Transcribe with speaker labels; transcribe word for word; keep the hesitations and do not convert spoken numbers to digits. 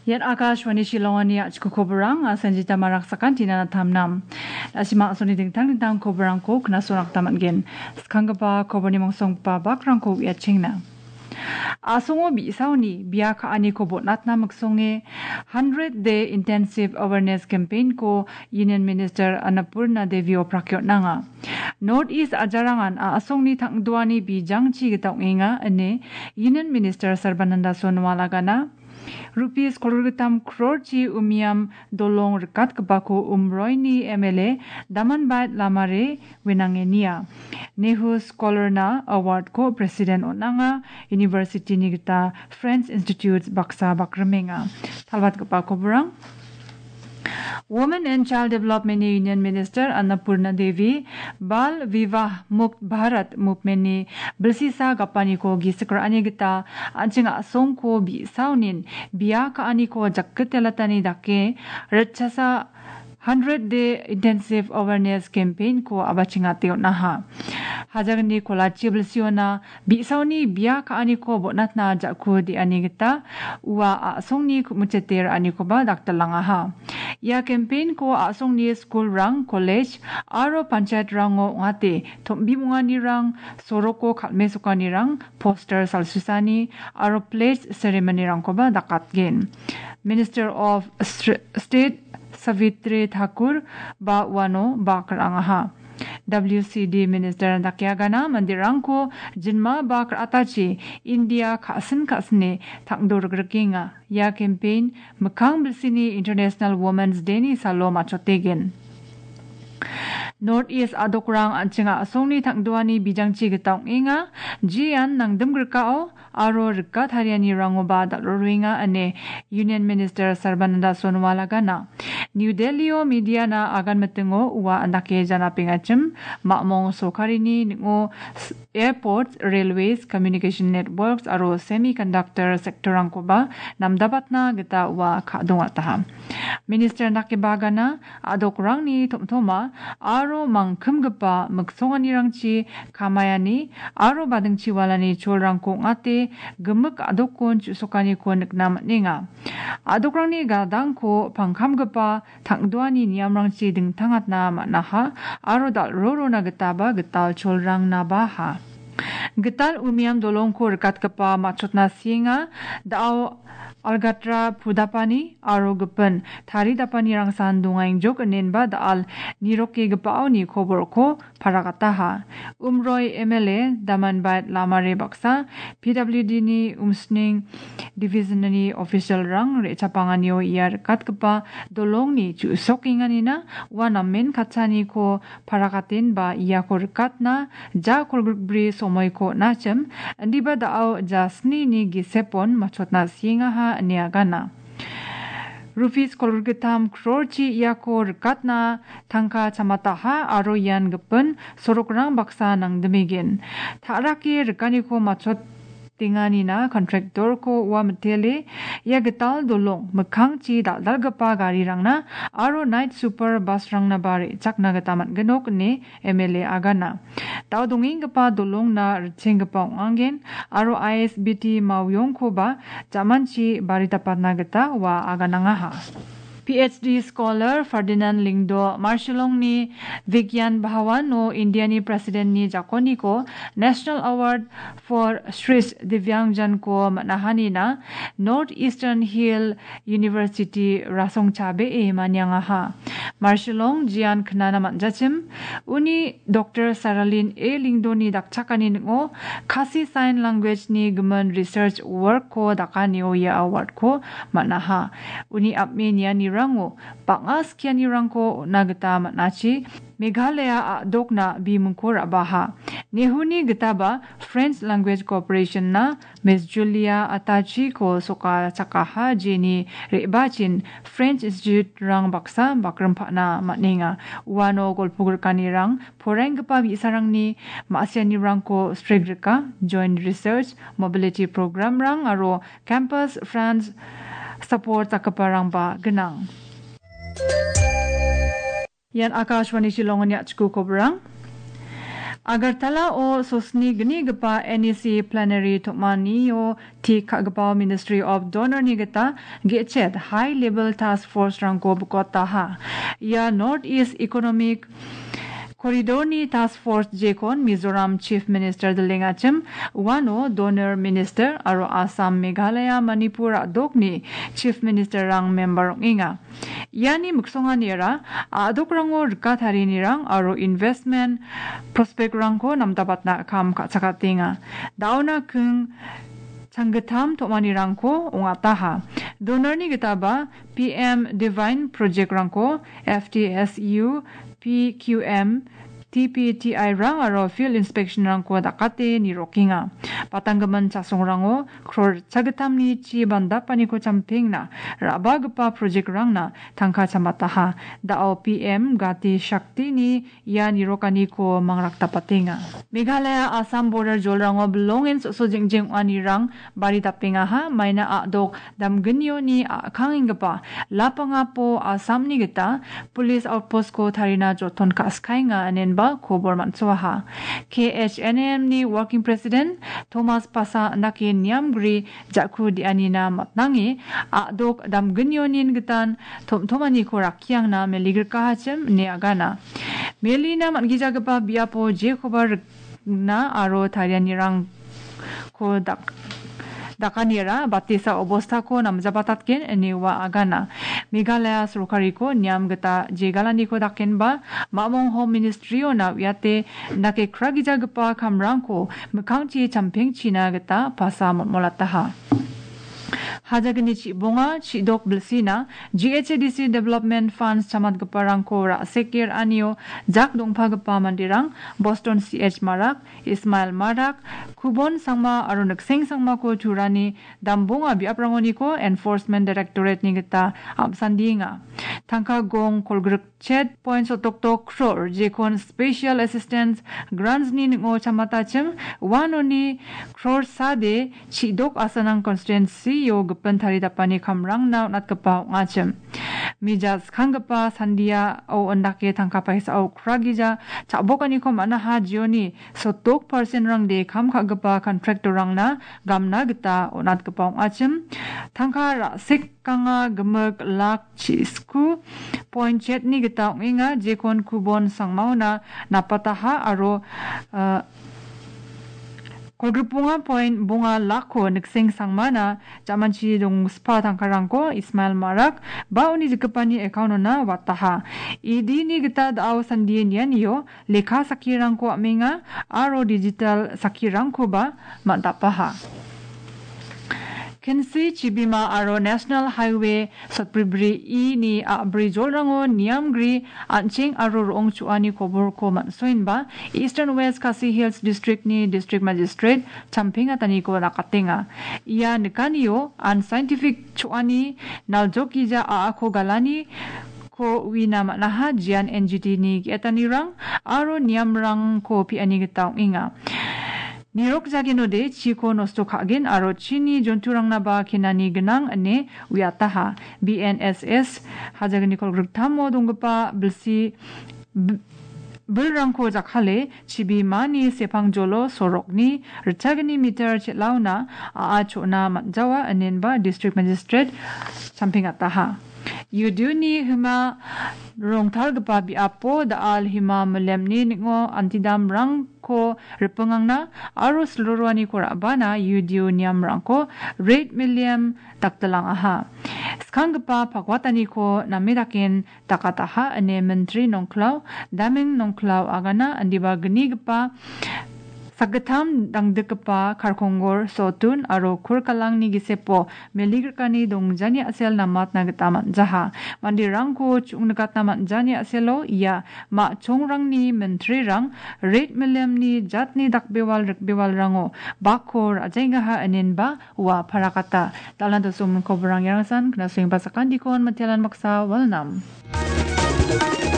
Speaker 1: Yan Akashwani Shilongani Achku Koberang Sanjita Marak Sakantina Tamnam Asima Soni Ding Tang Tang Koberang Ko Knasurak Tamangen Skangaba Kobani Mongsong Pa Bakrang Ko Yachingna Asongo Bi Sauni Biaka Ani Ko Botnatna Maksonge one hundred day intensive awareness campaign ko Union Minister Annapurna Devi Oprakyo Nanga Northeast Ajarangan Asongni Tangduani Bijang Chi Gitawnga Ane Union Minister Sarbananda Sonowala Gana Rupees kolorgitam crore umiam dolong rekat kebako umroini M L A Damanbat Lamare Winangenia Nehu Scholarna Award ko President Onanga University Nigita Friends Institute Baksa Bakramenga Talbat kebako berang Women and Child Development Union Minister Annapurna Devi Bal Vivah Mukt Bharat Movement ni bersisa kapani ko gisekra ani gita anjing asong ko bi saunin biya ka ani ko jakketelatani dake rechasa one hundred day intensive awareness campaign ko abachinga teo naha hajagni kolachi belsiona bi sauni biya ka ani ko bonatna jakku di ani gita wa asongni mucheter ani ko ba daktalanga ha ya campaign ko asongni school rang college aro panchayat rango ngate thombi mungani rang soroko khalmesukani rang poster salsusani aro pledge ceremony rang ko ba dakatgen Minister of State Savitri Thakur ba wano ba karangaha W C D Minister Dakyagana Mandirangko Jinma ba karatachi India khasin khasne thangdor grakinga ya campaign mkhang bilsini International Women's Day ni salo machotegen Northeast Adokrang Anchinga Asongni Tangduani Bijangchi Gitaw Inga Jian Nangdum Grkao Aro Rikat Haryani Rangoba Dalruinga Ane Union Minister Sarbananda Sonowala Gana New Delhi Media na Agan Metengo Uwa Andake Jana Pingachim Makmong Sokarini Ningo Airports, Railways, Communication Networks Aro Semiconductor Sector Rangoba Namdabatna Gita Uwa Kadungataha Minister Nakibagana Adokrang ni Tomtoma Aro mangkum gapa maksonganirangchi kamayani aro badingchi walani cholrangko ngate gemuk adokon chusokani ko nikna matninga adokrangni gadangko pangkam gapa tangduani niamrangchi dingtangatna matnaha aro dalrorona gitaba gital cholrang nabaha gital umiam dolongko rekat gapa machotna singa dao Algatra Pudapani Aro Gupen Tari Dapani Rang Sandungaing Jok Nenba Dal Niroke Gapao ni Koborko Paragataha Umroy M L A Damanbat Lamare Baksa P W D ni Umsning Divisionary Official Rang Rechapanganyo Iyar Katkapa Dolong ni Chusokinganina Wanamen Katsani ko Paragatin ba Iyako Rekatna Ja Kolgbri Somoyko Nachem Andiba Dao Jasni ni Gisepon Machotna Singaha Niagana Rupees kolorgitam crore yako rekatna tangka chamataha aro yan gepun sorokrang baksa nang demigin taraki rekaniko machot tinganina kontraktor ko wa metele ya getal dolong mekhang chi daldal gapa gari rangna aro night super bus rangna bare chakna gataman genok ne M L A agana daudonging gapa dolong na rcheng gapa angen aro I S B T mawyong ko ba jamanchi barita patna gata wa agananga ha P H D scholar Ferdinand Lingdo Marshallong ni Vigyan Bhawan no Indiani President ni Jakoni ko National Award for Shrish Divyangjan ko manahani na Northeastern Hill University Rasong Chabe e manyanga ha Marshallong Jian Knana Manjachim Uni Doctor Saralin A Lingdo ni dakchakani ngo Khasi Sign Language ni Guman Research Work ko dakani o ya award ko manaha Uni Apmenia ni rango pangas kiani rangko nagata matnachi Meghalaya dokna bimungkor abaha nehuni gitaba French Language Corporation na Miss Julia Atachi ko soka chakaha jeni rebachin French Institute rang baksa bakrampa na matninga wano golpugur kanirang poreng gapa bisarang ni masyani rangko stregrika joint research mobility program rang aro campus France support takaparang ba genang Yan Akashwani Shillong ni achku kobrang Agartala o sosni gni gapa N E C plenary tokmani o ti kagapa Ministry of Donor ni gata gechet high level task force rangko bukota ha. Ya North East Economic Corridor ni Task Force Jekon Mizoram Chief Minister Delengachim wano Donor Minister aro Assam Meghalaya Manipur adok ni Chief Minister rang member inga. Yani muksonga nira adok rango rikat hari nirang aro investment prospect rangko namdapat na kam katsakatinga. Dauna kung Sanggatam tokmani rangko ongataha. Donor ni gitaba P M Divine Project rangko F T S U P Q M T P T I rang aro field inspection rangko dakate ni rokinga. Patanggaman chasong rango kror chagatam ni chi banda paniko champing na rabagpa project rang na tangka chamataha. Dao P M gati shakti ni ya ni rokani ko mangrakta patinga. Meghalaya Assam border jol rango belongin so jingjing ani rang bari tapinga ha maina adok damgenyo ni kangingpa lapanga po Assam ni gita police outpost ko tharina joton ka skainga anen ba kobor mansuha. K H N M ni working president Thomas Pasa naki niamgri jakku di anina matnangi adok damgenyo nin gitan tomtomani ko rakyang na meligir kahacem ni agana. Melina mangijagapa biapo je kobar na aro tarianirang ko dak dakanira batisa obosta ko namjabatatken eniwa agana. Meghalaya Surkari ko niam gata jegalani ko daken ba mamong home ministry o na yate nake kragijagapa kamrang ko mukangchi champing china gata pasa molataha. Hajagani chi bonga chi dok blsina G H A D C Development Funds chamat gaparang ko ra sekir anio jak dongpa gapa mandirang Boston C H Marak Ismail Marak Kubon sangma aro nakseng sangma ko churani dambonga biaprangoni ko Enforcement Directorate ni gita amsandinga. Tangka gong kolgruk chet points otok tok kror jekon Special Assistance Grants ni ngo chamatachim wano ni kror sade chi dok asanang constituency yo gepentari dapani kamrang na nat kepa ngacem. Mijas kanggepa sandia o endake tangka paisa o kragija cakbokani ko mana ha jioni sotok persen rang de kam kaggepa kontraktor rang na gamna gita o nat kepa ngacem. Tangka ra sik kanga gemek lak chisku point chet ni gita nginga jekon kubon sangmau na napataha aro uh, Kodrupunga point bunga lako nekseng sangmana jamanchi dong spa tangkarangko Ismail Marak bauni jikepani account na wataha. Idi ni gita dao sandien yan yo lekha sakirangko amenga aro digital sakirangko ba mantapaha. Kensi Chibima aro National Highway Satpribri I ni abri jolrango niamgri anching aro rong chuani kobor ko mansoin ba Eastern West Khasi Hills District ni District Magistrate champinga tani ko nakatinga. Ia nekaniyo unscientific chuani naljokija a ako galani ko wina manaha jian N G T ni etanirang aro niamrang ko piani gitaw inga. Nirok jagino de chiko nosto kagen aro chini jonturang na ba kinani genang ane uyataha. B N S S hajagani kolgruk tamo dongpa belsi belrangko jakhale chibi mani sepang jolo sorokni rchagani meter chetlauna a chona manjawa anen ba district magistrate champing ataha. Yuduni hima rongtar gapa bi apo daal hima melemni ningo antidam rangko repengang na aro seluruhani ko rabana yudiu niam rangko rate milliam taktelang aha. Skang gapa pakwatani ko namidakin takataha ane menteri nongklaw daming nongklaw agana andiba geni gapa Sagatam dangdekepa karkongor sotun aro kurkalang ni gisepo meligirkani dongjani asel namat na getaman jaha. Mandirangko chung nekat namat jani aselo iya ma chongrang ni menteri rang rate milliam ni jat ni dakbewal rekbewal rango bakor ajaingaha anin ba wa parakata. Dalan to sumun kobrang yarangsan kena suing pasakan dikon matialan maksa walnam.